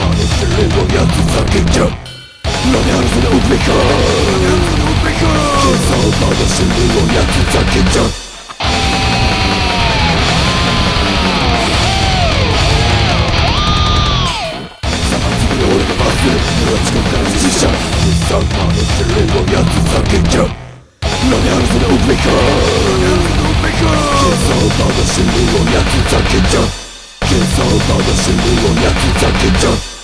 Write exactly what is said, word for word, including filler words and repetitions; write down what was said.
の試練をやつ叫んじゃなめはるせで奥べか貴様の試練をやつ叫んじゃ俺がバス俺は地獄から死者貴様の試練をやつ叫んじゃなめはるせで奥べか貴様の試練をやつ叫んじゃ貴様の試練をやつ叫んじゃ